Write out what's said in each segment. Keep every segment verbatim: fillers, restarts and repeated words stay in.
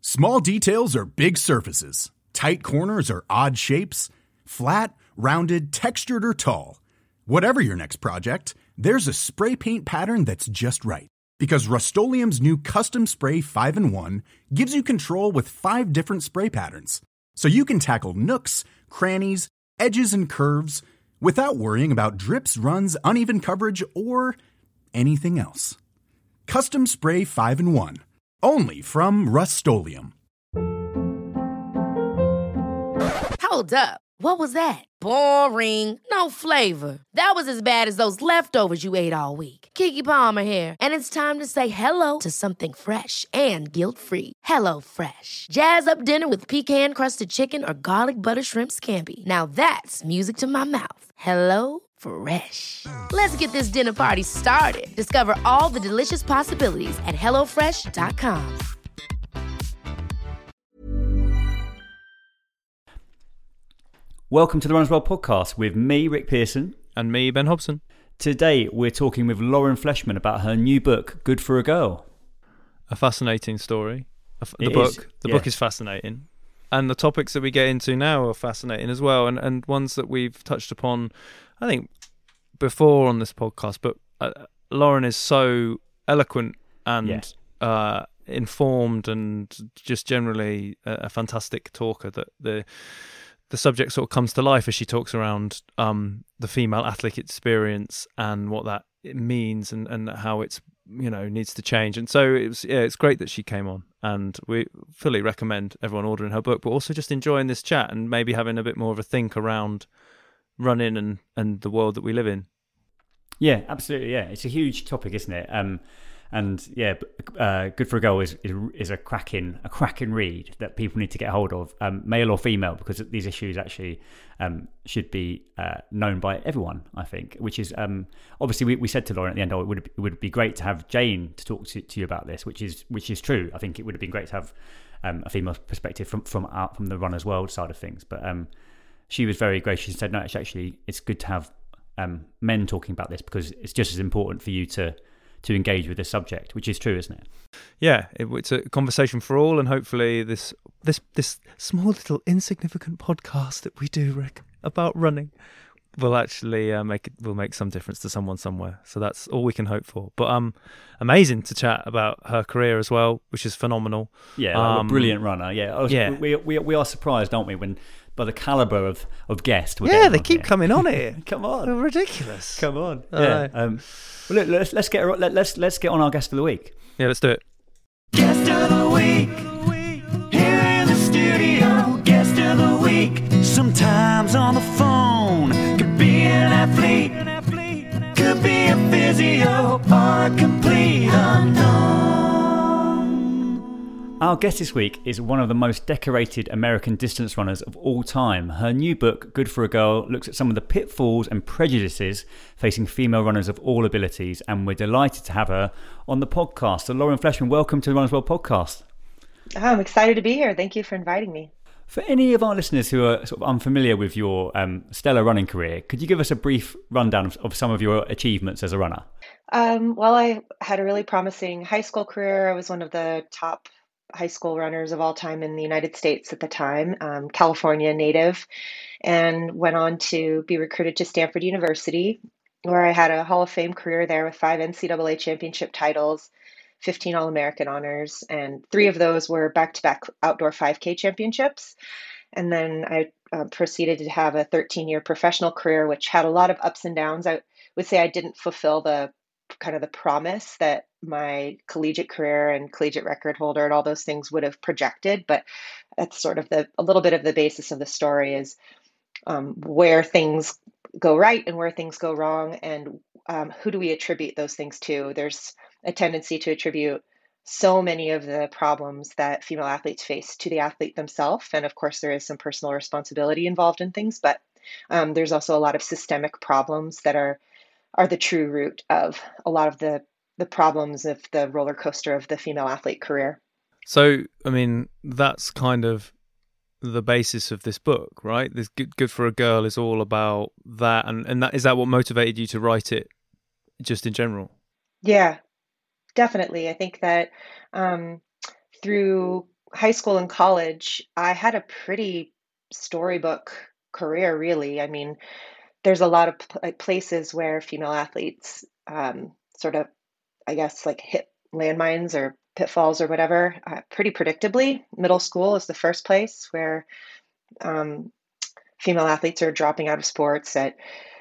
Small details are big surfaces. Tight corners are odd shapes. Flat, rounded, textured, or tall. Whatever your next project, there's a spray paint pattern that's just right. Because Rust-Oleum's new Custom Spray five in one gives you control with five different spray patterns. So you can tackle nooks, crannies, edges, and curves without worrying about drips, runs, uneven coverage, or anything else. Custom Spray five in one. Only from Rust-Oleum. Hold up. What was that? Boring. No flavor. That was as bad as those leftovers you ate all week. Keke Palmer here, and it's time to say hello to something fresh and guilt-free. Hello Fresh. Jazz up dinner with pecan-crusted chicken or garlic butter shrimp scampi. Now that's music to my mouth. Hello Fresh. Let's get this dinner party started. Discover all the delicious possibilities at hello fresh dot com. Welcome to the Runners World podcast with me, Rick Pearson. And me, Ben Hobson. Today we're talking with Lauren Fleshman about her new book, Good for a Girl. A fascinating story. The It book is, the yeah. book is fascinating. And the topics that we get into now are fascinating as well, and, and ones that we've touched upon, I think, before on this podcast. But uh, Lauren is so eloquent and Yeah. uh, informed and just generally a, a fantastic talker that the... the subject sort of comes to life as she talks around um, the female athlete experience and what that it means and, and how it's, you know, needs to change. And so it was, yeah, it's great that she came on, and we fully recommend everyone ordering her book, but also just enjoying this chat and maybe having a bit more of a think around running and, and the world that we live in. Yeah, absolutely. Yeah, it's a huge topic, isn't it? Um, and yeah, uh, Good for a Girl is, is is a cracking a cracking read that people need to get hold of, um, male or female, because these issues actually um, should be uh, known by everyone, I think. Which is um, obviously we, we said to Lauren at the end, oh, it would it would be great to have Jane to talk to, to you about this, which is which is true. I think it would have been great to have um, a female perspective from from out from the Runner's World side of things, but um, she was very gracious and said, no, it's actually it's good to have um, men talking about this because it's just as important for you to. to engage with the subject, which is true, isn't it? Yeah, it, it's a conversation for all, and hopefully this this this small little insignificant podcast that we do, Rick, about running will actually uh, make it will make some difference to someone somewhere. So that's all we can hope for. But um, amazing to chat about her career as well, which is phenomenal. Yeah, um, a brilliant runner. Yeah, I was, yeah. We, we we are surprised, aren't we, when by the caliber of of guest. we're Yeah, getting they on keep here. coming on here. Come on, They're ridiculous. come on. I Yeah. know. Um, well, look, let's let's get let, let's let's get on our guest of the week. Yeah, let's do it. Guest of the week, here in the studio. Guest of the week, sometimes on the phone. Could be an athlete, could be a physio, or a complete unknown. Our guest this week is one of the most decorated American distance runners of all time. Her new book, Good for a Girl, looks at some of the pitfalls and prejudices facing female runners of all abilities, and we're delighted to have her on the podcast. So Lauren Fleshman, welcome to the Runners World podcast. Oh, I'm excited to be here. Thank you for inviting me. For any of our listeners who are sort of unfamiliar with your um, stellar running career, could you give us a brief rundown of, of some of your achievements as a runner? Um, well, I had a really promising high school career. I was one of the top high school runners of all time in the United States at the time, um, California native, and went on to be recruited to Stanford University, where I had a Hall of Fame career there with five N C double A championship titles, fifteen All-American honors, and three of those were back-to-back outdoor five K championships. And then I uh, proceeded to have a thirteen-year professional career, which had a lot of ups and downs. I would say I didn't fulfill the kind of the promise that my collegiate career and collegiate record holder and all those things would have projected, but that's sort of the a little bit of the basis of the story is um, where things go right and where things go wrong, and um, who do we attribute those things to. There's a tendency to attribute so many of the problems that female athletes face to the athlete themselves, and of course there is some personal responsibility involved in things, but um, there's also a lot of systemic problems that are are the true root of a lot of the the problems of the roller coaster of the female athlete career. So, I mean, that's kind of the basis of this book, right? This Good, Good for a Girl is all about that, and and that is that what motivated you to write it, just in general? Yeah, definitely. I think that um, through high school and college, I had a pretty storybook career, really. I mean, there's a lot of pl- like places where female athletes um, sort of, I guess, like hit landmines or pitfalls or whatever, uh, pretty predictably. Middle school is the first place where um, female athletes are dropping out of sports at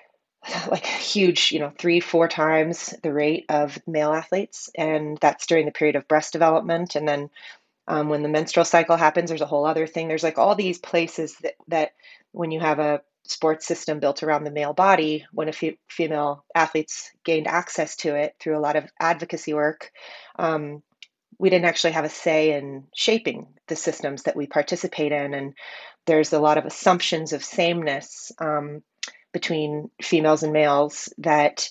like huge, you know, three, four times the rate of male athletes. And that's during the period of breast development. And then um, when the menstrual cycle happens, there's a whole other thing. There's like all these places that, that when you have a sports system built around the male body, when a fe- female athletes gained access to it through a lot of advocacy work, um, we didn't actually have a say in shaping the systems that we participate in. And there's a lot of assumptions of sameness um, between females and males that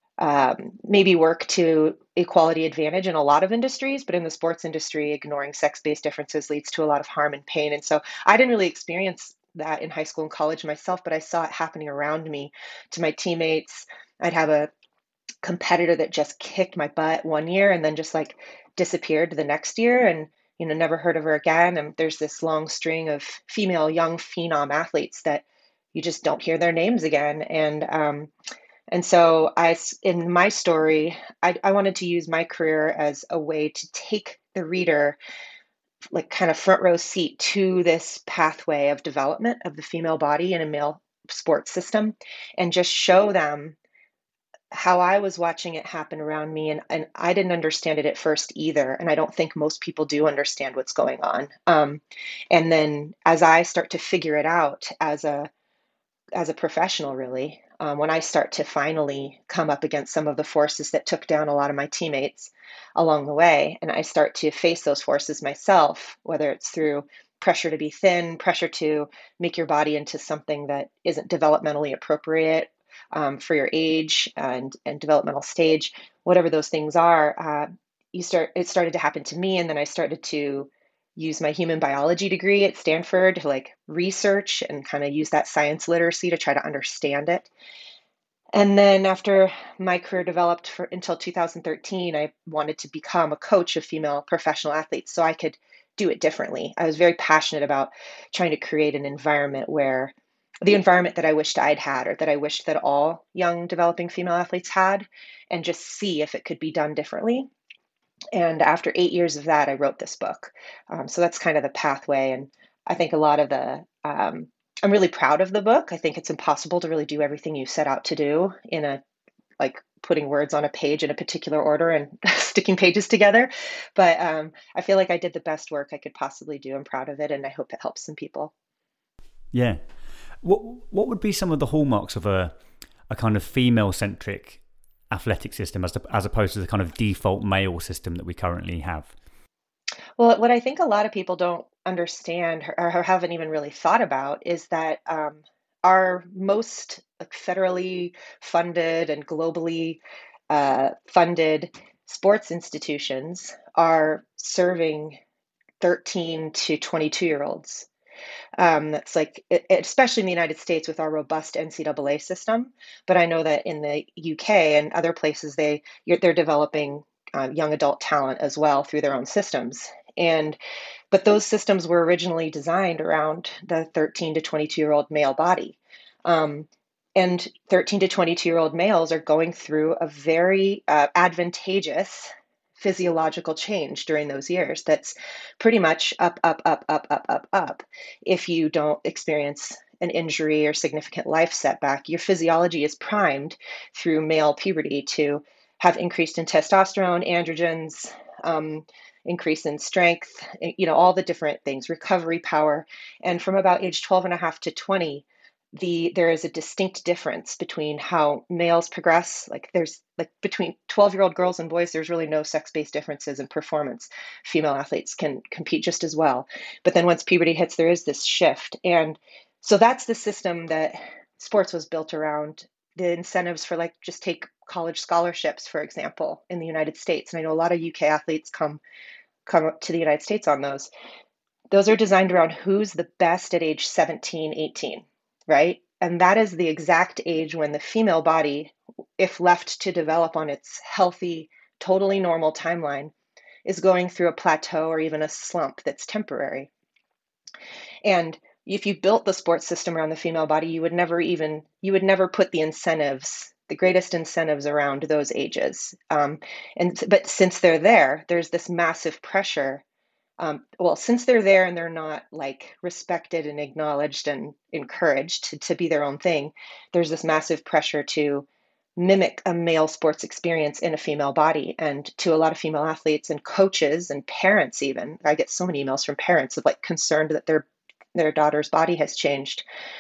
um, maybe work to equality advantage in a lot of industries, but in the sports industry, ignoring sex-based differences leads to a lot of harm and pain. And so I didn't really experience that in high school and college myself, but I saw it happening around me to my teammates. I'd have a competitor that just kicked my butt one year and then just like disappeared the next year and you know never heard of her again. And there's this long string of female young phenom athletes that you just don't hear their names again. And um, and so I, in my story, I, I wanted to use my career as a way to take the reader like kind of front row seat to this pathway of development of the female body in a male sports system and just show them how I was watching it happen around me. And, and I didn't understand it at first either. And I don't think most people do understand what's going on. Um, and then as I start to figure it out as a as a professional, really, um, when I start to finally come up against some of the forces that took down a lot of my teammates along the way, and I start to face those forces myself, whether it's through pressure to be thin, pressure to make your body into something that isn't developmentally appropriate um, for your age and, and developmental stage, whatever those things are, uh, you start. It started to happen to me, and then I started to use my human biology degree at Stanford to like research and kind of use that science literacy to try to understand it. And then after my career developed for until two thousand thirteen, I wanted to become a coach of female professional athletes so I could do it differently. I was very passionate about trying to create an environment where the environment that I wished I'd had or that I wished that all young developing female athletes had, and just see if it could be done differently. And after eight years of that, I wrote this book. Um, so that's kind of the pathway. And I think a lot of the, um, I'm really proud of the book. I think it's impossible to really do everything you set out to do in a, like putting words on a page in a particular order and sticking pages together. But um, I feel like I did the best work I could possibly do. I'm proud of it. And I hope it helps some people. Yeah. What, what would be some of the hallmarks of a, a kind of female centric athletic system as, to, as opposed to the kind of default male system that we currently have? Well, what I think a lot of people don't understand or, or haven't even really thought about is that um, our most like, federally funded and globally uh, funded sports institutions are serving thirteen to twenty-two year olds. Um, that's like, e- especially in the United States with our robust N C double A system. But I know that in the U K and other places, they you're, they're developing uh, young adult talent as well through their own systems. And but those systems were originally designed around the thirteen to twenty-two year old male body. Um, and thirteen to twenty-two year old males are going through a very uh, advantageous physiological change during those years that's pretty much up, up, up, up, up, up, up. If you don't experience an injury or significant life setback, your physiology is primed through male puberty to have increased in testosterone, androgens, um, increase in strength, you know, all the different things, recovery power. And from about age twelve and a half to twenty, the there is a distinct difference between how males progress. Like there's like between twelve year old girls and boys, there's really no sex-based differences in performance. Female athletes can compete just as well. But then once puberty hits, there is this shift. And so that's the system that sports was built around. The incentives for like just take college scholarships, for example, in the United States. And I know a lot of U K athletes come come to the United States on those. Those are designed around who's the best at age seventeen, eighteen, right? And that is the exact age when the female body, if left to develop on its healthy, totally normal timeline, is going through a plateau or even a slump that's temporary. And if you built the sports system around the female body, you would never even, you would never put the incentives, the greatest incentives around those ages. Um, and but since they're there, there's this massive pressure. Um, well, since they're there and they're not like respected and acknowledged and encouraged to, to be their own thing, there's this massive pressure to mimic a male sports experience in a female body. And to a lot of female athletes and coaches and parents, even, I get so many emails from parents of like concerned that their their daughter's body has changed.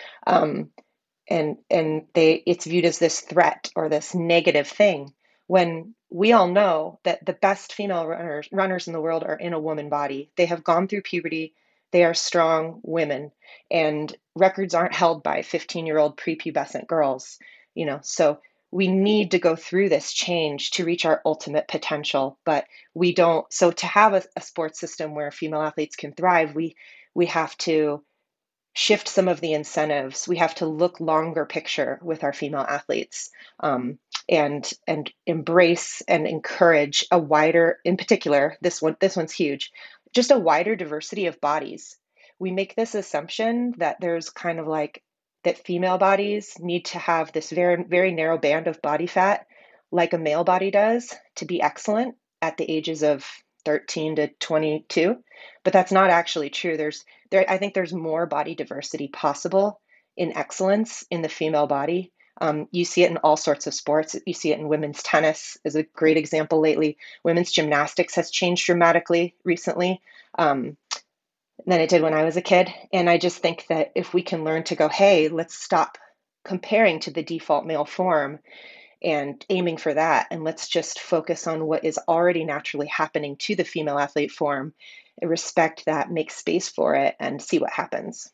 Um, and and they it's viewed as this threat or this negative thing, when we all know that the best female runners runners in the world are in a woman body. They have gone through puberty. They are strong women, and records aren't held by fifteen-year-old prepubescent girls, you know. So we need to go through this change to reach our ultimate potential, but we don't. So to have a, a sports system where female athletes can thrive, we we have to shift some of the incentives. We have to look longer picture with our female athletes, um, and and embrace and encourage a wider, in particular, this one this one's huge, just a wider diversity of bodies. We make this assumption that there's kind of like that female bodies need to have this very very narrow band of body fat, like a male body does, to be excellent at the ages of thirteen to twenty-two, but that's not actually true. There's there I think there's more body diversity possible in excellence in the female body. Um, you see it in all sorts of sports. You see it in women's tennis is a great example lately. Women's gymnastics has changed dramatically recently, um, than it did when I was a kid. And I just think that if we can learn to go, hey, let's stop comparing to the default male form and aiming for that, and let's just focus on what is already naturally happening to the female athlete form, respect that, make space for it, and see what happens.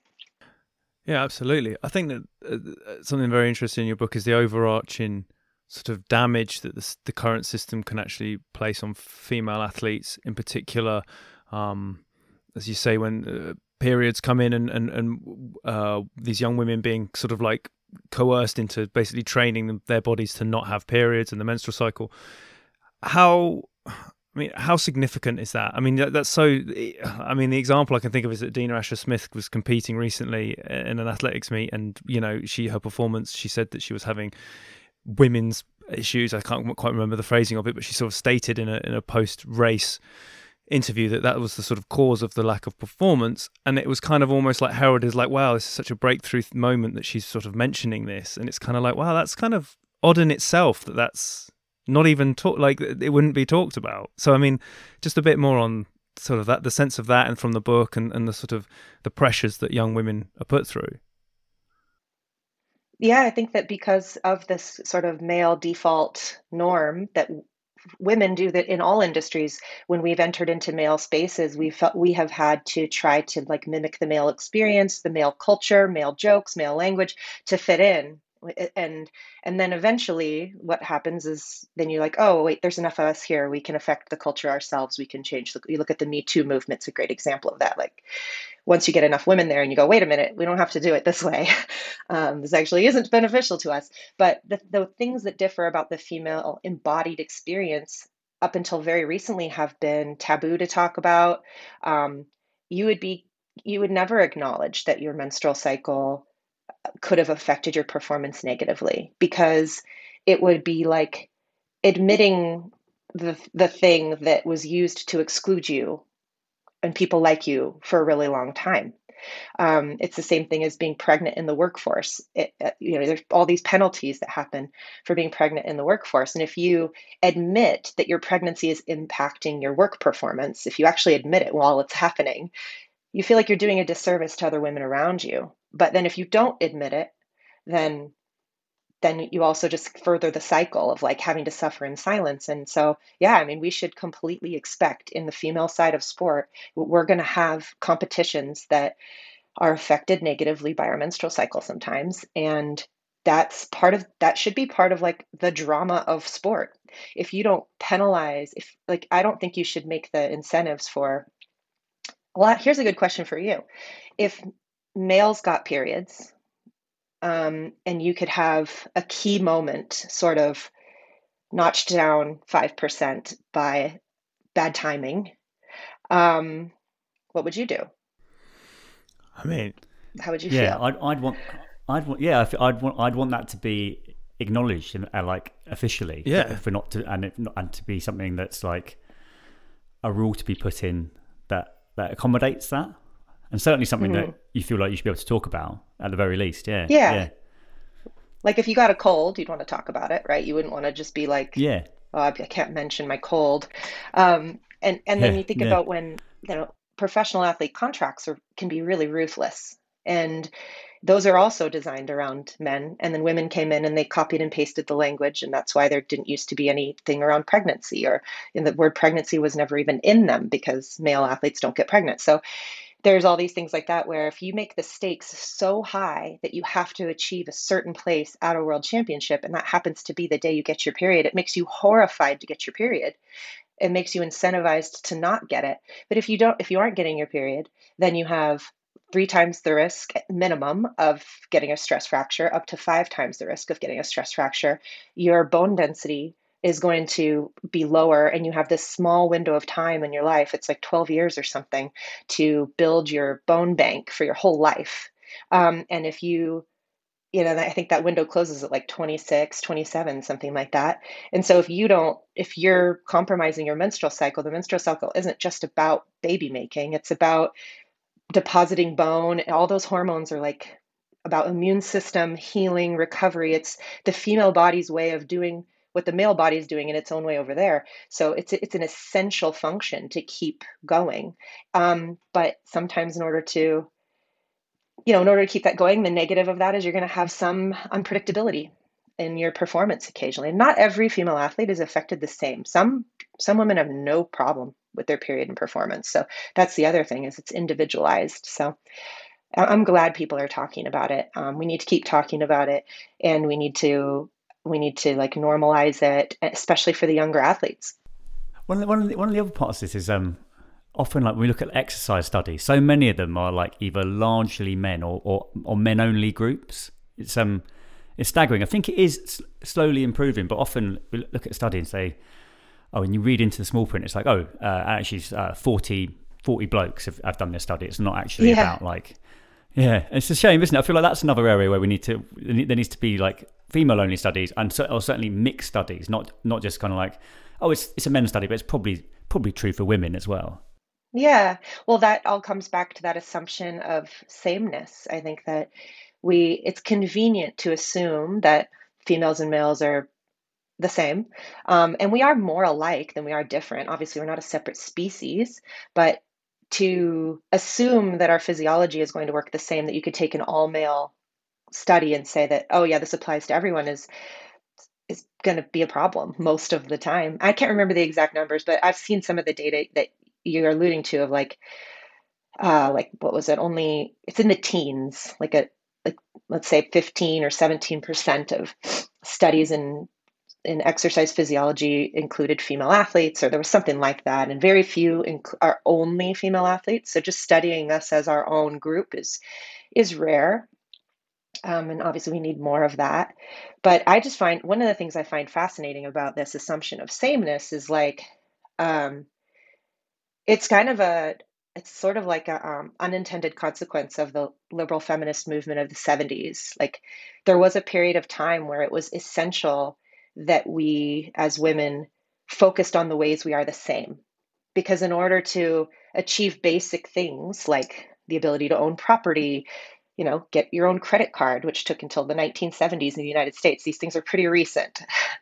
Yeah, absolutely. I think that uh, something very interesting in your book is the overarching sort of damage that the, the current system can actually place on female athletes, in particular, um, as you say, when uh, periods come in and and, and uh, these young women being sort of like coerced into basically training them, their bodies to not have periods and the menstrual cycle. How, I mean, how significant is that? I mean, that, that's so, I mean, the example I can think of is that Dina Asher-Smith was competing recently in an athletics meet, and, you know, she, her performance, she said that she was having women's issues. I can't quite remember the phrasing of it, but she sort of stated in a, in a post-race interview that that was the sort of cause of the lack of performance, and it was kind of almost like heralded as like, wow, this is such a breakthrough moment that she's sort of mentioning this, and it's kind of like, wow, that's kind of odd in itself that that's not even talk like it wouldn't be talked about. So I mean, just a bit more on sort of that, the sense of that, and from the book, and, and the sort of the pressures that young women are put through. Yeah, I think that because of this sort of male default norm that women do that in all industries, when we've entered into male spaces, we felt we have had to try to like mimic the male experience, the male culture, male jokes, male language to fit in. And and then eventually what happens is then you're like, oh, wait, there's enough of us here. We can affect the culture ourselves. We can change. The, you look at the Me Too movement. It's a great example of that. Like once you get enough women there and you go, wait a minute, we don't have to do it this way. Um, this actually isn't beneficial to us. But the, the things that differ about the female embodied experience up until very recently have been taboo to talk about. Um, you would be, you would never acknowledge that your menstrual cycle could have affected your performance negatively, because it would be like admitting the the thing that was used to exclude you and people like you for a really long time. Um, it's the same thing as being pregnant in the workforce. It, uh, you know, there's all these penalties that happen for being pregnant in the workforce. And if you admit that your pregnancy is impacting your work performance, if you actually admit it while it's happening, you feel like you're doing a disservice to other women around you. But then if you don't admit it, then then you also just further the cycle of like having to suffer in silence. And so, yeah, I mean, we should completely expect in the female side of sport, we're going to have competitions that are affected negatively by our menstrual cycle sometimes. And that's part of, that should be part of like the drama of sport. If you don't penalize, if like, I don't think you should make the incentives for a lot. Here's a good question for you. If males got periods, um, and you could have a key moment sort of notched down five percent by bad timing. Um, what would you do? I mean, How would you Yeah, feel? I'd, I'd want, I'd want, yeah, if- I'd want, I'd want that to be acknowledged and uh, like officially, Yeah. for not to, and it, and to be something that's like a rule to be put in that that accommodates that, and certainly something Mhm. that you feel like you should be able to talk about at the very least. Yeah, Yeah. yeah, Like if you got a cold, you'd want to talk about it, right? You wouldn't want to just be like, yeah, oh, I I can't mention my cold. Um, and and then yeah, you think yeah. about when, you know, professional athlete contracts are can be really ruthless. And those are also designed around men. And then women came in and they copied and pasted the language. And that's why there didn't used to be anything around pregnancy, or in the word pregnancy was never even in them because male athletes don't get pregnant. So there's all these things like that where if you make the stakes so high that you have to achieve a certain place at a world championship, and that happens to be the day you get your period, it makes you horrified to get your period. It makes you incentivized to not get it. But if you don't, if you aren't getting your period, then you have three times the risk minimum of getting a stress fracture, up to five times the risk of getting a stress fracture. Your bone density is going to be lower, and you have this small window of time in your life. It's like twelve years or something to build your bone bank for your whole life. Um, and if you you know, I think that window closes at like twenty-six, twenty-seven, something like that. And so if you don't, if you're compromising your menstrual cycle, the menstrual cycle isn't just about baby making, it's about depositing bone. All those hormones are like about immune system, healing, recovery. It's the female body's way of doing what the male body is doing in its own way over there. So it's it's an essential function to keep going. Um, but sometimes in order to you know, in order to keep that going, the negative of that is you're going to have some unpredictability in your performance occasionally. And not every female athlete is affected the same. Some some women have no problem with their period and performance. So that's the other thing is it's individualized. So I- I'm glad people are talking about it. Um, we need to keep talking about it, and we need to we need to like normalize it, especially for the younger athletes. One of the, one of the, one of the other parts of this is um often like when we look at exercise studies, so many of them are like either largely men or or, or men only groups. It's um it's staggering. I think it is s- slowly improving, but often we look at a study and say, oh, and you read into the small print, it's like, oh, uh, actually uh, forty, forty blokes have, have done this study. It's not actually Yeah. about like, yeah, it's a shame, isn't it? I feel like that's another area where we need to, there needs to be like female only studies and cer- or certainly mixed studies, not not just kind of like, oh, it's it's a men's study, but it's probably probably true for women as well. Yeah. Well, that all comes back to that assumption of sameness. I think that we it's convenient to assume that females and males are the same. Um, and we are more alike than we are different. Obviously, we're not a separate species, but to assume that our physiology is going to work the same, that you could take an all male study and say that, oh, yeah, this applies to everyone is is going to be a problem most of the time. I can't remember the exact numbers, but I've seen some of the data that you're alluding to of like uh like what was it only it's in the teens like a like let's say fifteen or seventeen percent of studies in in exercise physiology included female athletes, or there was something like that, and very few inc- are only female athletes. So just studying us as our own group is is rare. Um, and obviously we need more of that. But I just find one of the things I find fascinating about this assumption of sameness is like um, it's kind of a it's sort of like a um, unintended consequence of the liberal feminist movement of the seventies. Like there was a period of time where it was essential that we as women focused on the ways we are the same, because in order to achieve basic things like the ability to own property, you know, get your own credit card, which took until the nineteen seventies in the United States. These things are pretty recent.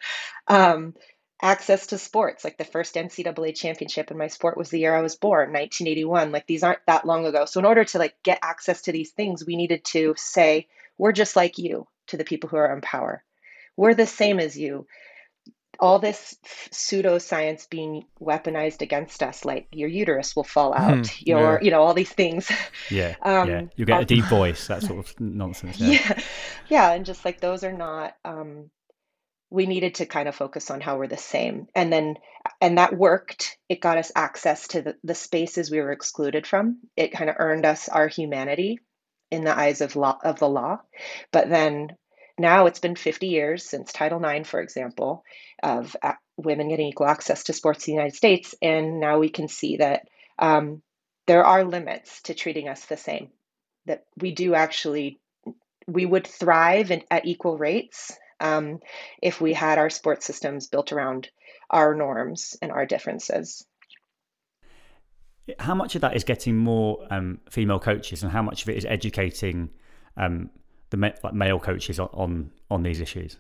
um, access to sports, like the first N C double A championship in my sport was the year I was born, nineteen eighty-one. Like these aren't that long ago. So in order to like get access to these things, we needed to say, we're just like you to the people who are in power. We're the same as you. All this pseudoscience being weaponized against us, like your uterus will fall Hmm, out, your, yeah. you know, all these things. Yeah, yeah. Um, You get are- a deep voice, that sort of nonsense. Yeah. yeah, yeah, and just like those are not. Um, we needed to kind of focus on how we're the same, and then and that worked. It got us access to the, the spaces we were excluded from. It kind of earned us our humanity in the eyes of law of the law. But then now it's been fifty years since Title nine, for example, of uh, women getting equal access to sports in the United States. And now we can see that um, there are limits to treating us the same, that we do actually, we would thrive in, at equal rates um, if we had our sports systems built around our norms and our differences. How much of that is getting more um, female coaches, and how much of it is educating um, the ma- like male coaches on, on on these issues?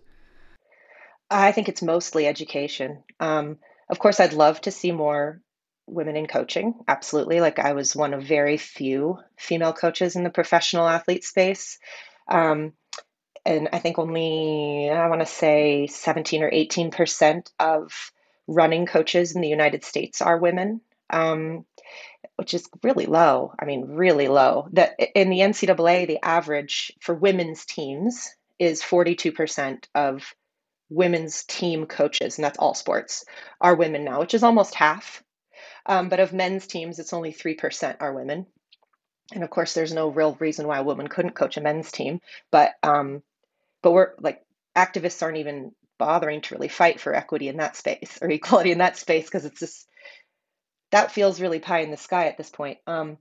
I think it's mostly education. Um, of course, I'd love to see more women in coaching. Absolutely. Like I was one of very few female coaches in the professional athlete space. Um, and I think only, I want to say seventeen or eighteen percent of running coaches in the United States are women. Um, which is really low. I mean, really low. That in the N C double A, the average for women's teams is forty-two percent of women's team coaches, and that's all sports, are women now, which is almost half. Um, but of men's teams, it's only three percent are women. And of course, there's no real reason why a woman couldn't coach a men's team. But um, but we're like, activists aren't even bothering to really fight for equity in that space or equality in that space, because it's just, that feels really pie in the sky at this point. Um,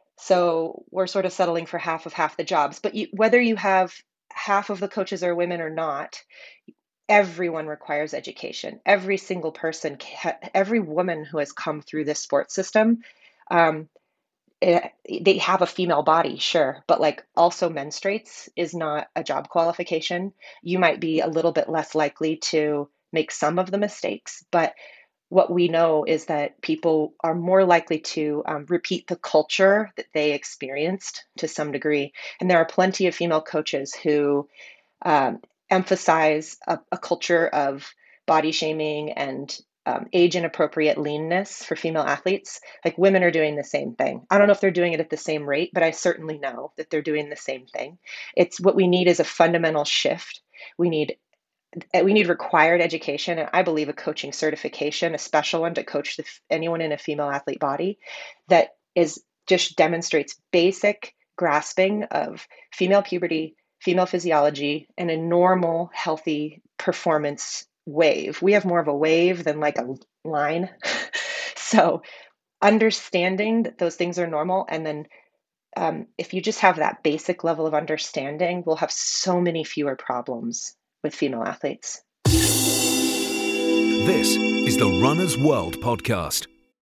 so we're sort of settling for half of half the jobs. But you, whether you have half of the coaches are women or not, everyone requires education. Every single person, every woman who has come through this sports system, um, it, they have a female body, sure, but like also menstruates is not a job qualification. You might be a little bit less likely to make some of the mistakes, but what we know is that people are more likely to um, repeat the culture that they experienced to some degree. And there are plenty of female coaches who um, emphasize a, a culture of body shaming and um, age inappropriate leanness for female athletes. Like women are doing the same thing. I don't know if they're doing it at the same rate, but I certainly know that they're doing the same thing. It's what we need is a fundamental shift. We need We need required education, and I believe a coaching certification, a special one to coach the, anyone in a female athlete body, that is just demonstrates basic grasping of female puberty, female physiology, and a normal, healthy performance wave. We have more of a wave than like a line. So understanding that those things are normal, and then um, if you just have that basic level of understanding, we'll have so many fewer problems with female athletes. This is the Runner's World podcast.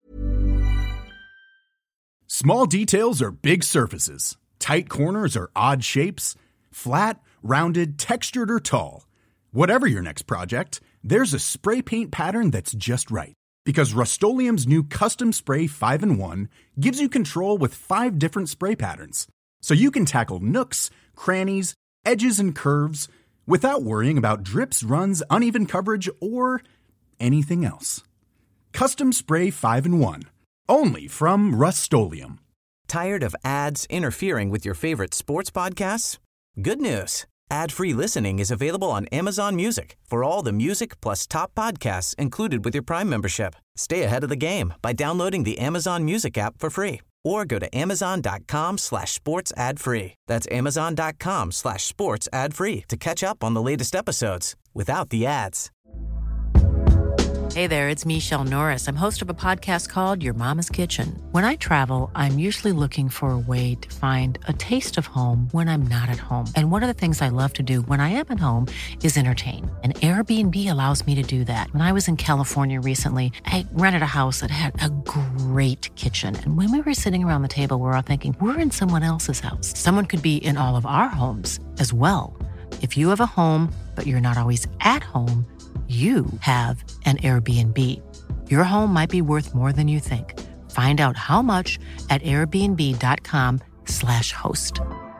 Small details are big surfaces. Tight corners are odd shapes. Flat, rounded, textured, or tall. Whatever your next project, there's a spray paint pattern that's just right. Because Rust-Oleum's new Custom Spray five in one gives you control with five different spray patterns. So you can tackle nooks, crannies, edges, and curves without worrying about drips, runs, uneven coverage, or anything else. Custom Spray five in one. Only from Rust-Oleum. Tired of ads interfering with your favorite sports podcasts? Good news. Ad-free listening is available on Amazon Music for all the music plus top podcasts included with your Prime membership. Stay ahead of the game by downloading the Amazon Music app for free or go to amazon.com slash sports ad free. That's amazon.com slash sports ad free to catch up on the latest episodes without the ads. Hey there, it's Michelle Norris. I'm host of a podcast called Your Mama's Kitchen. When I travel, I'm usually looking for a way to find a taste of home when I'm not at home. And one of the things I love to do when I am at home is entertain. And Airbnb allows me to do that. When I was in California recently, I rented a house that had a great kitchen. And when we were sitting around the table, we were all thinking, we're in someone else's house. Someone could be in all of our homes as well. If you have a home, but you're not always at home, you have an Airbnb. Your home might be worth more than you think. Find out how much at airbnb.com slash host.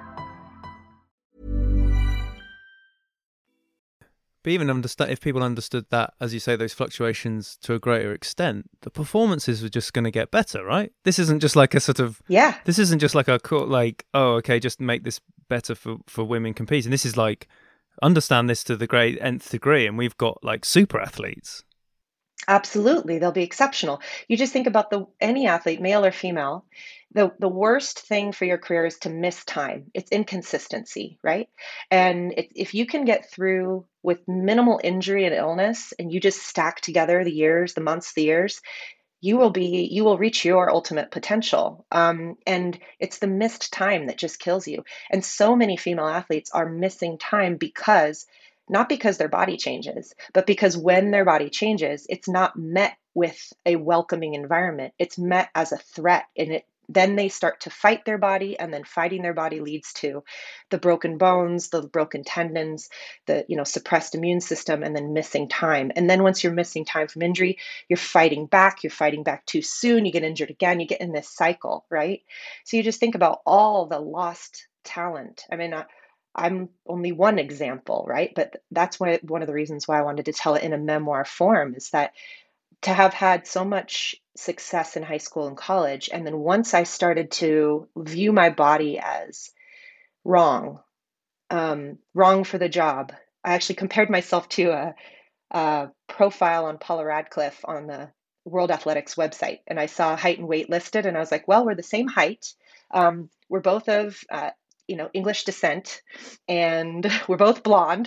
But even understand, if people understood that, as you say, those fluctuations to a greater extent, the performances were just going to get better, right? This isn't just like a sort of, yeah. This isn't just like a like, oh, okay, just make this better for, for women competing. This is like, understand this to the great nth degree, and we've got like super athletes. Absolutely, they'll be exceptional. You just think about the any athlete, male or female, the the worst thing for your career is to miss time. It's inconsistency, right? And it, if you can get through with minimal injury and illness, and you just stack together the years, the months, the years, you will be you will reach your ultimate potential. Um, and it's the missed time that just kills you. And so many female athletes are missing time because not because their body changes, but because when their body changes, it's not met with a welcoming environment. It's met as a threat, and it then they start to fight their body, and then fighting their body leads to the broken bones, the broken tendons, the you know suppressed immune system, and then missing time. And then once you're missing time from injury, you're fighting back, you're fighting back too soon, you get injured again, you get in this cycle, right? So you just think about all the lost talent. I mean, I, I'm only one example, right? But that's why one of the reasons why I wanted to tell it in a memoir form is that to have had so much success in high school and college, and then once I started to view my body as wrong, um, wrong for the job, I actually compared myself to a, a profile on Paula Radcliffe on the World Athletics website, and I saw height and weight listed, and I was like, well, we're the same height. Um, we're both of uh, you know English descent, and we're both blonde,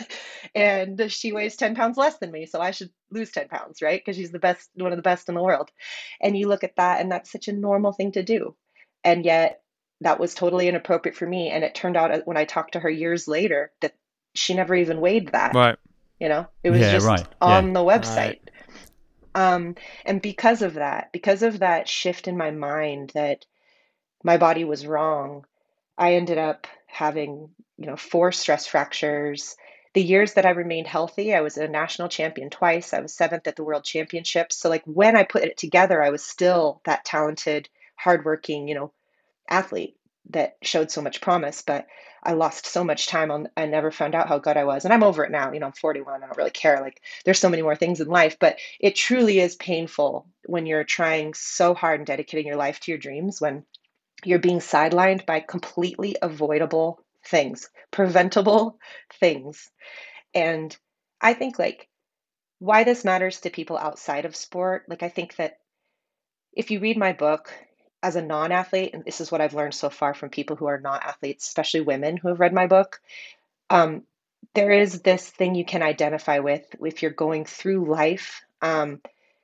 and she weighs ten pounds less than me, so I should lose ten pounds, right? Because she's the best, one of the best in the world. And you look at that, and that's such a normal thing to do, and yet that was totally inappropriate for me. And it turned out when I talked to her years later that she never even weighed that. Right. You know, it was Yeah, just right. on Yeah. the website. Right. Um, and because of that, because of that shift in my mind that my body was wrong, I ended up having, you know, four stress fractures. The years that I remained healthy, I was a national champion twice. I was seventh at the World Championships. So like when I put it together, I was still that talented, hardworking, you know, athlete that showed so much promise, but I lost so much time on, I never found out how good I was. And I'm over it now. You know, I'm forty-one. I don't really care. Like there's so many more things in life, but it truly is painful when you're trying so hard and dedicating your life to your dreams, when you're being sidelined by completely avoidable things, preventable things. And I think like why this matters to people outside of sport, like I think that if you read my book as a non-athlete, and this is what I've learned so far from people who are not athletes, especially women who have read my book, um, there is this thing you can identify with if you're going through life um,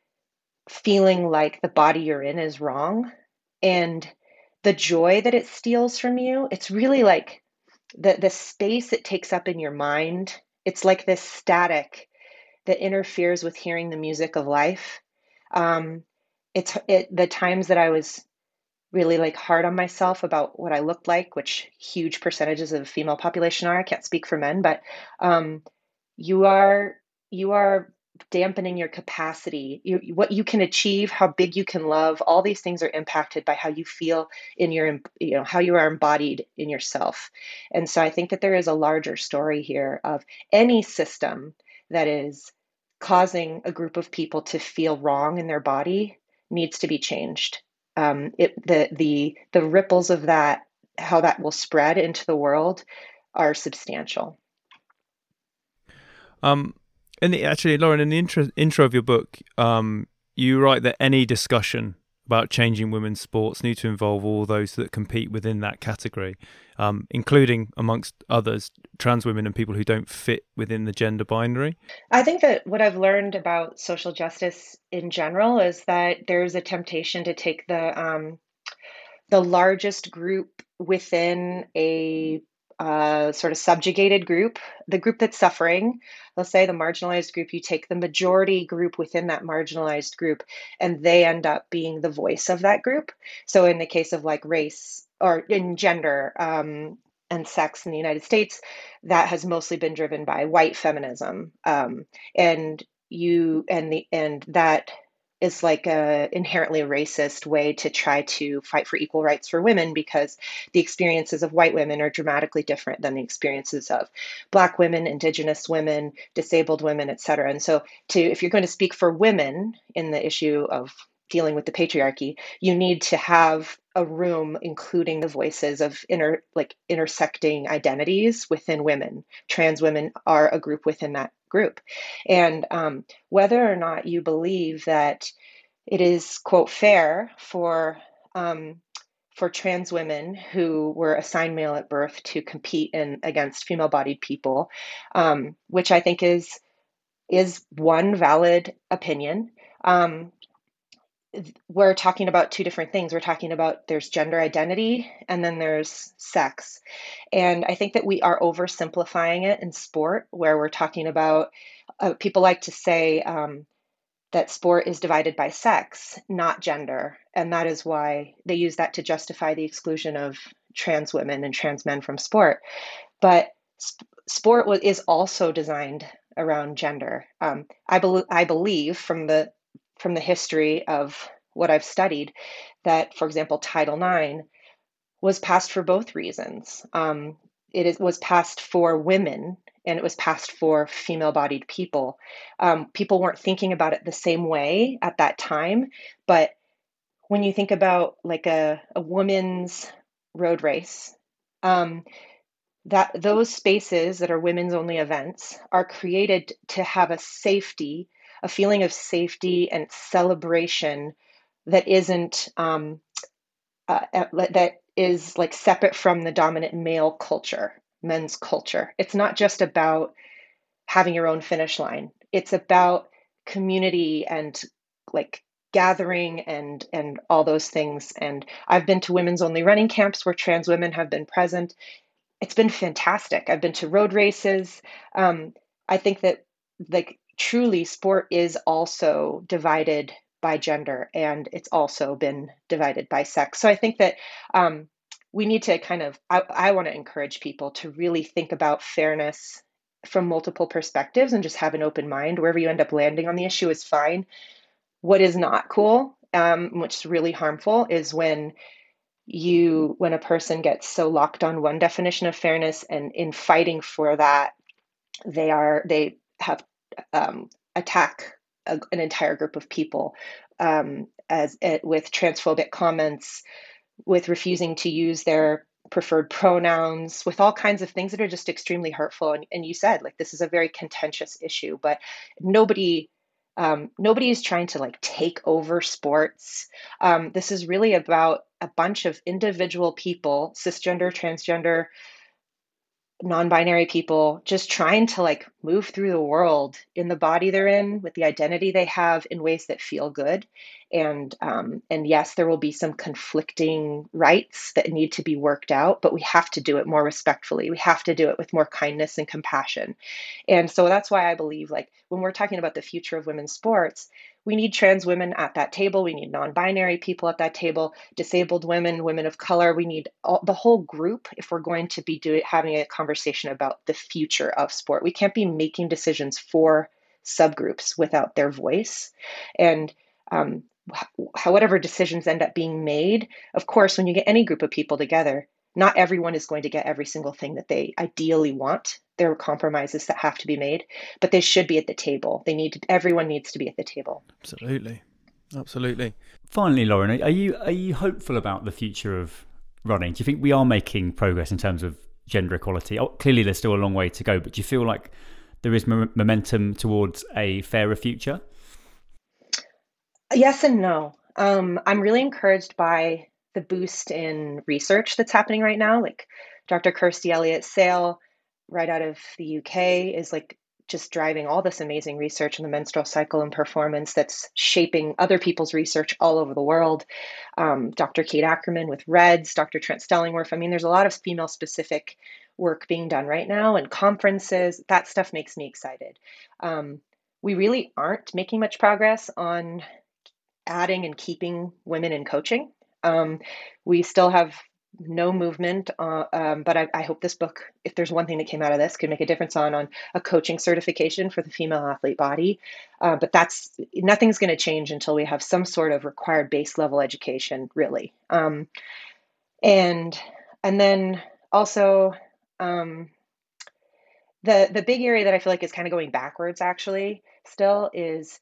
feeling like the body you're in is wrong, and the joy that it steals from you. It's really like the the space it takes up in your mind. It's like this static that interferes with hearing the music of life. Um, it's it the times that I was really like hard on myself about what I looked like, which huge percentages of the female population are. I can't speak for men, but um, you are you are dampening your capacity, you, what you can achieve, how big you can love. All these things are impacted by how you feel in your, you know, how you are embodied in yourself. And so I think that there is a larger story here of any system that is causing a group of people to feel wrong in their body needs to be changed. Um, it, the the the ripples of that, how that will spread into the world, are substantial. Um, and the, actually, Lauren, in the intro, intro of your book, um, you write that any discussion about changing women's sports need to involve all those that compete within that category, um, including, amongst others, trans women and people who don't fit within the gender binary. I think that what I've learned about social justice in general is that there's a temptation to take the um, the largest group within a uh, sort of subjugated group, the group that's suffering, let's say the marginalized group, you take the majority group within that marginalized group, and they end up being the voice of that group. So in the case of like race or in gender um, and sex in the United States, that has mostly been driven by white feminism. Um, and you and the and that is like a inherently racist way to try to fight for equal rights for women, because the experiences of white women are dramatically different than the experiences of Black women, Indigenous women, disabled women, et cetera. And so to if you're going to speak for women in the issue of dealing with the patriarchy, you need to have a room including the voices of inter like intersecting identities within women. Trans women are a group within that group. And um, whether or not you believe that it is, quote, fair for um, for trans women who were assigned male at birth to compete in against female-bodied people, um, which I think is is one valid opinion. Um, we're talking about two different things. We're talking about there's gender identity and then there's sex. And I think that we are oversimplifying it in sport, where we're talking about, uh, people like to say um, that sport is divided by sex, not gender. And that is why they use that to justify the exclusion of trans women and trans men from sport. But sp- sport wa- is also designed around gender. Um, I, bel I believe from the from the history of what I've studied that, for example, Title nine was passed for both reasons. Um, it is, was passed for women and it was passed for female-bodied people. Um, people weren't thinking about it the same way at that time, but when you think about like a, a woman's road race, um, that those spaces that are women's only events are created to have a safety, a feeling of safety and celebration that isn't um, uh, that is like separate from the dominant male culture, men's culture. It's not just about having your own finish line. It's about community and like gathering and and all those things. And I've been to women's only running camps where trans women have been present. It's been fantastic. I've been to road races. Um, I think that like truly sport is also divided by gender and it's also been divided by sex. So I think that um, we need to kind of, I, I want to encourage people to really think about fairness from multiple perspectives and just have an open mind. Wherever you end up landing on the issue is fine. What is not cool, um, which is really harmful, is when you when a person gets so locked on one definition of fairness and in fighting for that they are they have um, attack a, an entire group of people um, as it, with transphobic comments, with refusing to use their preferred pronouns, with all kinds of things that are just extremely hurtful. And, and you said like this is a very contentious issue, but nobody um, nobody is trying to like take over sports. Um, this is really about a bunch of individual people, cisgender, transgender, non-binary people, just trying to like move through the world in the body they're in with the identity they have in ways that feel good. And um, and yes, there will be some conflicting rights that need to be worked out, but we have to do it more respectfully. We have to do it with more kindness and compassion. And so that's why I believe like when we're talking about the future of women's sports, we need trans women at that table. We need non-binary people at that table, disabled women, women of color. We need all, the whole group if we're going to be doing having a conversation about the future of sport. We can't be making decisions for subgroups without their voice. And um, whatever decisions end up being made, of course, when you get any group of people together, not everyone is going to get every single thing that they ideally want. There are compromises that have to be made, but they should be at the table. They need to, everyone needs to be at the table. Absolutely. Absolutely. Finally, Lauren, are you are you hopeful about the future of running? Do you think we are making progress in terms of gender equality? Oh, clearly, there's still a long way to go, but do you feel like there is m- momentum towards a fairer future? Yes and no. Um, I'm really encouraged by the boost in research that's happening right now. Like Doctor Kirstie Elliott-Sale, right out of the U K, is like just driving all this amazing research in the menstrual cycle and performance that's shaping other people's research all over the world. Um, Doctor Kate Ackerman with REDS, Doctor Trent Stellingwerff. I mean, there's a lot of female-specific work being done right now and conferences. That stuff makes me excited. Um, we really aren't making much progress on adding and keeping women in coaching. Um, we still have no movement, uh, um, but I, I hope this book, if there's one thing that came out of this, could make a difference on on a coaching certification for the female athlete body. Uh, but that's nothing's going to change until we have some sort of required base level education, really. Um, and and then also um, the the big area that I feel like is kind of going backwards, actually, still is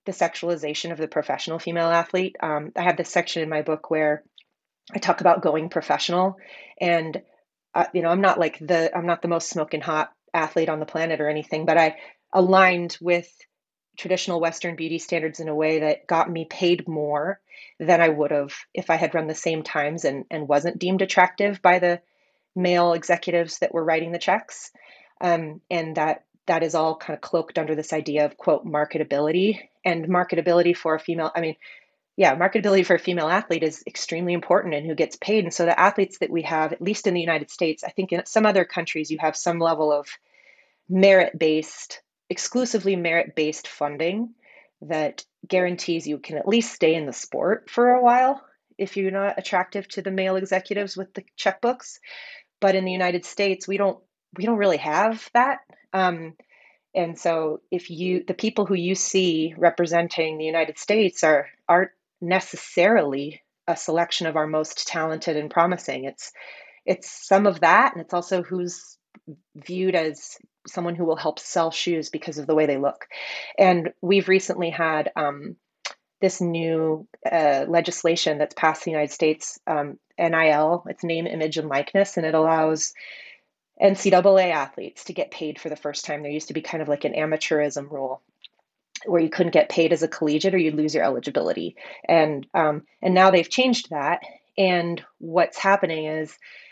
the sexualization of the professional female athlete. Um, I have this section in my book where I talk about going professional, and uh, you know, I'm not like the I'm not the most smoking hot athlete on the planet or anything, but I aligned with traditional Western beauty standards in a way that got me paid more than I would have if I had run the same times and, and wasn't deemed attractive by the male executives that were writing the checks. Um, and that that is all kind of cloaked under this idea of, quote, marketability. And marketability for a female, I mean, yeah, marketability for a female athlete is extremely important in who gets paid. And so the athletes that we have, at least in the United States, I think in some other countries, you have some level of merit-based, exclusively merit-based funding that guarantees you can at least stay in the sport for a while if you're not attractive to the male executives with the checkbooks. But in the United States, we don't we don't really have that. Um, and so if you the people who you see representing the United States are aren't necessarily a selection of our most talented and promising. It's it's some of that, and it's also who's viewed as someone who will help sell shoes because of the way they look. And we've recently had um, this new uh, legislation that's passed in the United States, um, N I L, it's name, image, and likeness, and it allows N C double A athletes to get paid for the first time. There used to be kind of like an amateurism rule where you couldn't get paid as a collegiate or you'd lose your eligibility. And um, and now they've changed that. And what's happening is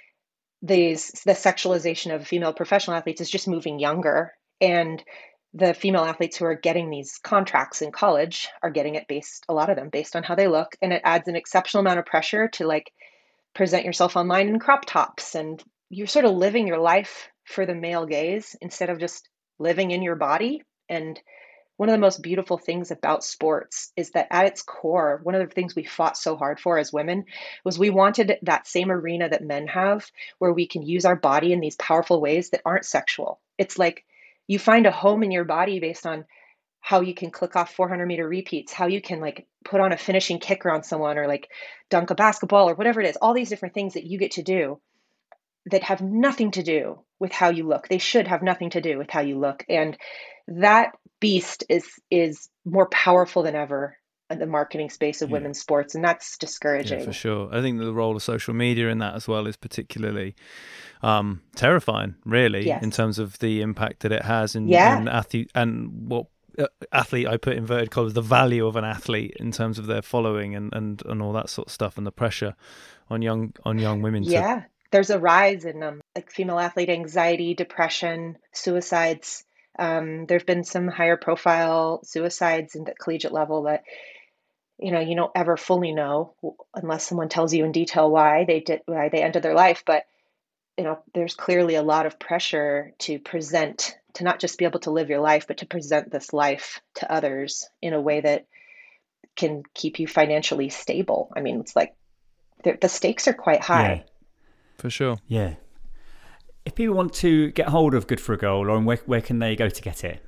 these the sexualization of female professional athletes is just moving younger. And the female athletes who are getting these contracts in college are getting it based, a lot of them, based on how they look. And it adds an exceptional amount of pressure to like present yourself online in crop tops. And you're sort of living your life for the male gaze instead of just living in your body. And one of the most beautiful things about sports is that at its core, one of the things we fought so hard for as women was we wanted that same arena that men have, where we can use our body in these powerful ways that aren't sexual. It's like you find a home in your body based on how you can click off four hundred meter repeats, how you can like put on a finishing kicker on someone or like dunk a basketball or whatever it is, all these different things that you get to do that have nothing to do with how you look. They should have nothing to do with how you look. And that beast is is more powerful than ever in the marketing space of yeah. women's sports, and that's discouraging. Yeah, for sure. I think the role of social media in that as well is particularly um, terrifying, really, yes. in terms of the impact that it has in, yeah. in athlete and what uh, athlete I put inverted commas, the value of an athlete in terms of their following and, and, and all that sort of stuff, and the pressure on young on young women. Yeah, to... there's a rise in um, like female athlete anxiety, depression, suicides. Um, there have been some higher profile suicides in the collegiate level that, you know, you don't ever fully know unless someone tells you in detail why they did, why they ended their life. But, you know, there's clearly a lot of pressure to present, to not just be able to live your life, but to present this life to others in a way that can keep you financially stable. I mean, it's like the, the stakes are quite high. Yeah, for sure. Yeah. If people want to get hold of Good for a Girl, Lauren, where, where can they go to get it?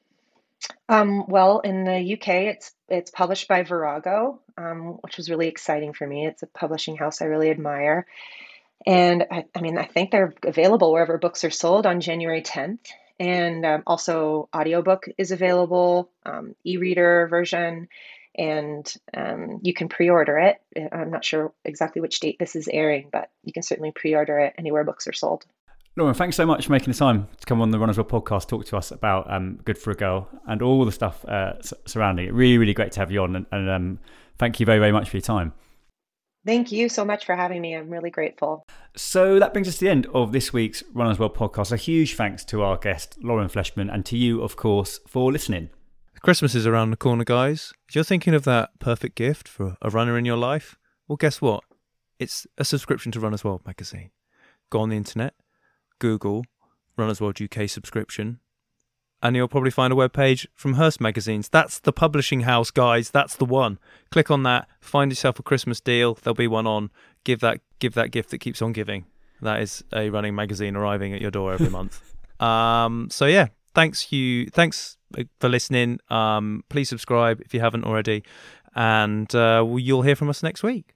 Um, well, in the U K, it's it's published by Virago, um, which was really exciting for me. It's a publishing house I really admire. And I, I mean, I think they're available wherever books are sold on January tenth. And um, also audiobook is available, um, e-reader version, and um, you can pre-order it. I'm not sure exactly which date this is airing, but you can certainly pre-order it anywhere books are sold. Lauren, thanks so much for making the time to come on the Runners World podcast, talk to us about um, Good for a Girl and all the stuff uh, s- surrounding it. Really, really great to have you on, and, and um, thank you very, very much for your time. Thank you so much for having me. I'm really grateful. So that brings us to the end of this week's Runners World podcast. A huge thanks to our guest, Lauren Fleshman, and to you, of course, for listening. Christmas is around the corner, guys. If you're thinking of that perfect gift for a runner in your life, well, guess what? It's a subscription to Runners World magazine. Go on the internet, Google Runners World U K subscription, and you'll probably find a webpage from Hearst Magazines. That's the publishing house, guys. That's the one. Click on that. Find yourself a Christmas deal. There'll be one on. Give that give that gift that keeps on giving. That is a running magazine arriving at your door every month. Um, so yeah, thanks you. Thanks for listening. Um, please subscribe if you haven't already, and uh, you'll hear from us next week.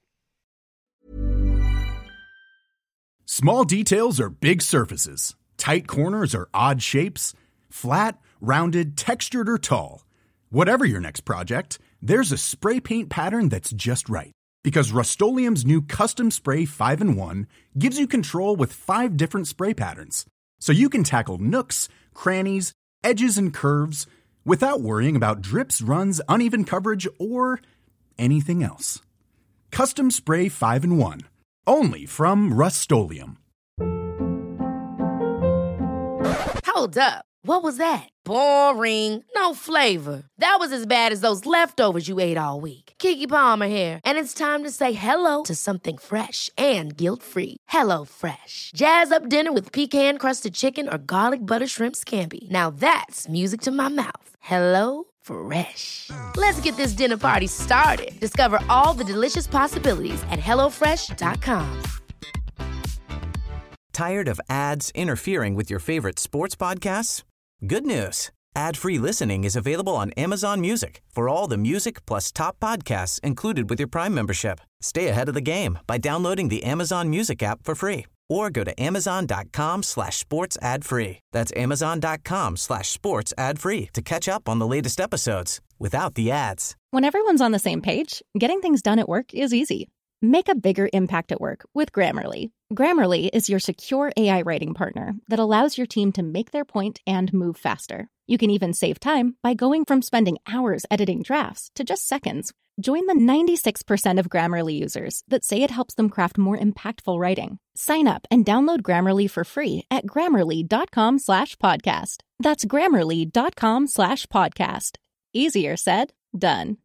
Small details are big surfaces. Tight corners are odd shapes. Flat, rounded, textured, or tall. Whatever your next project, there's a spray paint pattern that's just right. Because Rust-Oleum's new Custom Spray five in one gives you control with five different spray patterns. So you can tackle nooks, crannies, edges, and curves without worrying about drips, runs, uneven coverage, or anything else. Custom Spray five in one. Only from Rust-Oleum. Hold up. What was that? Boring. No flavor. That was as bad as those leftovers you ate all week. Keke Palmer here, and it's time to say hello to something fresh and guilt-free. Hello Fresh. Jazz up dinner with pecan-crusted chicken or garlic butter shrimp scampi. Now that's music to my mouth. Hello Fresh. Let's get this dinner party started. Discover all the delicious possibilities at hello fresh dot com. Tired of ads interfering with your favorite sports podcasts? Good news. Ad-free listening is available on Amazon Music for all the music plus top podcasts included with your Prime membership. Stay ahead of the game by downloading the Amazon Music app for free or go to amazon.com slash sports ad free. That's amazon.com slash sports ad free to catch up on the latest episodes without the ads. When everyone's on the same page, getting things done at work is easy. Make a bigger impact at work with Grammarly. Grammarly is your secure A I writing partner that allows your team to make their point and move faster. You can even save time by going from spending hours editing drafts to just seconds. Join the ninety-six percent of Grammarly users that say it helps them craft more impactful writing. Sign up and download Grammarly for free at grammarly.com slash podcast. That's grammarly.com slash podcast. Easier said, done.